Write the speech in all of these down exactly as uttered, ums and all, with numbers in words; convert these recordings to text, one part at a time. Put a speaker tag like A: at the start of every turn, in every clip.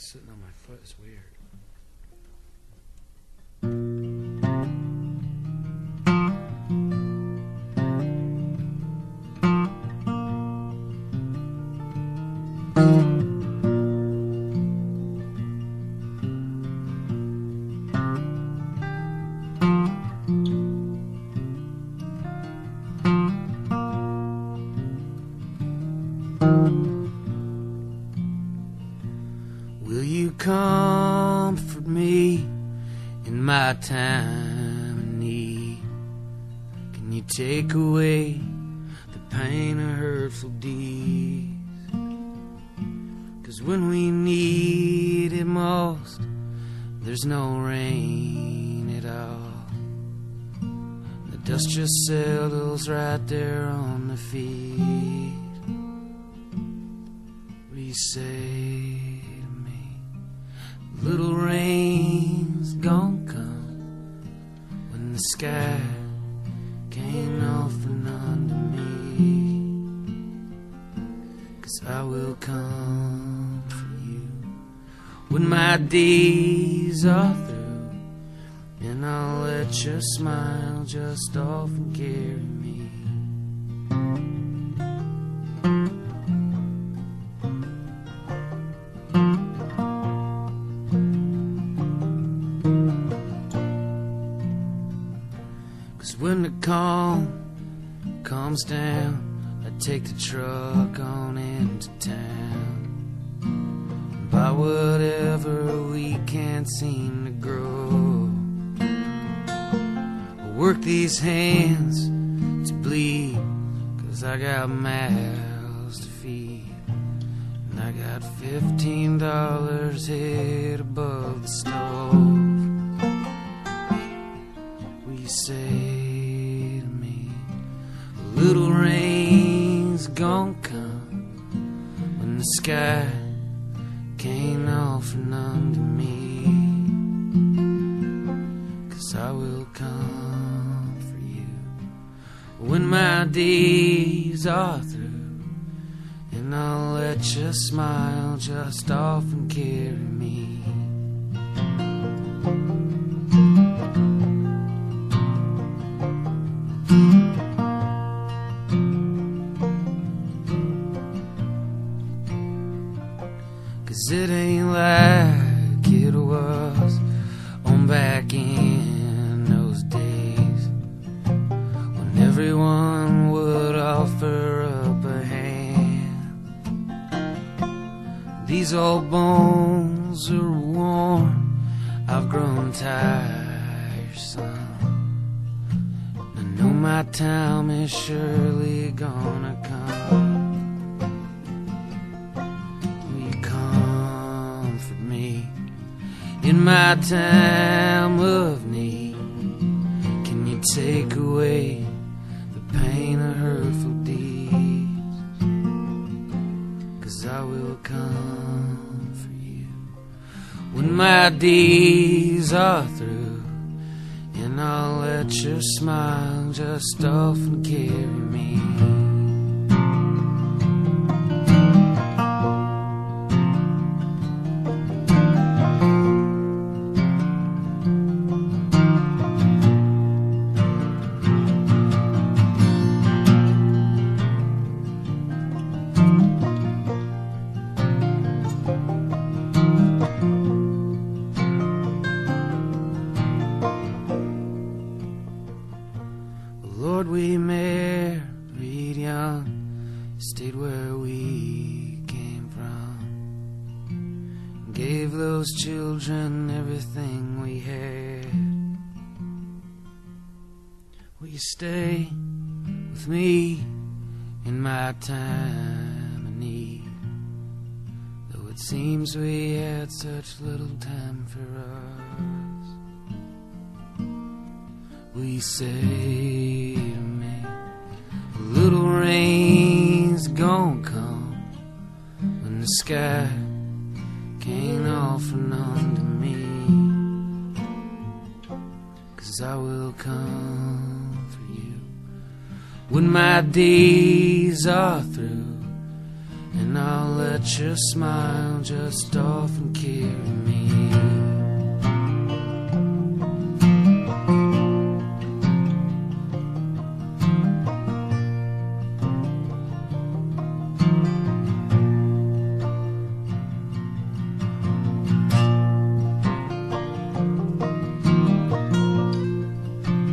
A: Sitting on my foot is weird. Will you comfort me in my time of need? Can you take away the pain of hurtful deeds? 'Cause when we need it most, there's no rain at all. The dust just settles right there on the feet. We say, little rain's gonna come when the sky came off and under me. 'Cause I will come for you when my days are through, and I'll let your smile just often carry me. 'Cause when the calm comes down, I take the truck on into town, buy whatever we can't seem to grow. I work these hands to bleed, 'cause I got mouths to feed, and I got fifteen dollars hid above the stove. We say to me, a little rain's gonna come when the sky came off and under me. 'Cause I will come for you when my days are through, and I'll let your smile just often carry me. 'Cause it ain't like it was on back in those days, when everyone would offer up a hand. These old bones are worn, I've grown tiresome. I know my time is surely gonna come. In my time of need, can you take away the pain of hurtful deeds? 'Cause I will come for you when my days are through, and I'll let your smile just often carry me. 'Lord, we married young, stayed where we came from, gave those children everything we had. Will you stay with me in my time of need? Though it seems we had such little time for us. We say to me, a little rain's gonna come when the sky came off and under me. 'Cause I will come for you when my days are through, and I'll let your smile just often carry me.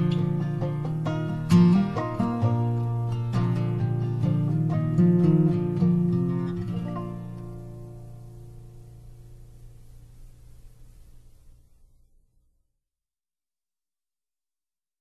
A: Thank you.